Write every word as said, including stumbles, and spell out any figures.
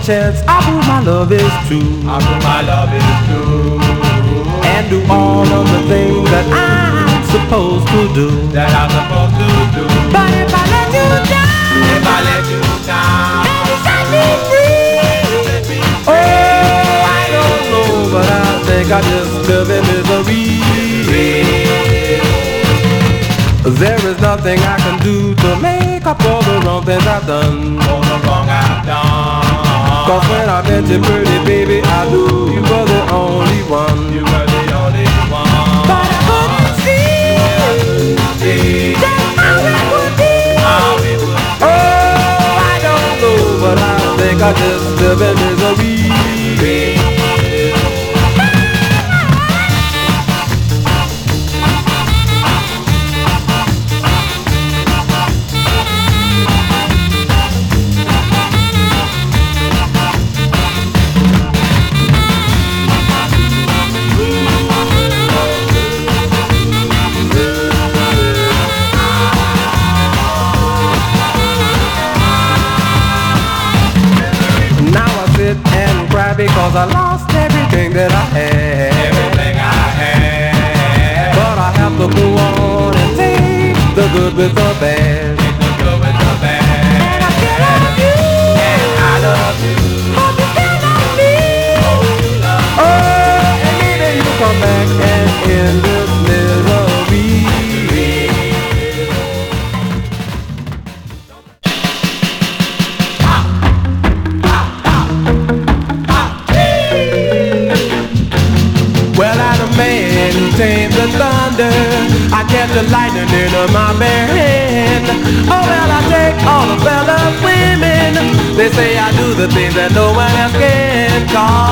chance, I prove my love is true. I prove my love is true. And do all of the things that I'm supposed to do. That I'm supposed to do. But if I let you down, if I let you down, and you set me free, oh, I don't know, but I think I just live in misery. There is nothing I can do to make up for the wrong things I've done. For the wrong I've done. Cause when I met you, pretty baby, I knew you were the only one. You were the only one. But I couldn't see, see just how it would be. How it would be. Oh, I don't know, but I think I just live in misery. Because I lost everything that I had. Everything I had. But I have to go on and take the good with the bad. Take the good with the bad. And I still love you. And I love you. Hope you still love me. Hope you love me. Oh, and maybe you come back and end this misery. Tame the thunder, I catch the lightning in my bare hand. Oh well, I take all the fellas women. They say I do the things that no one else can. Cause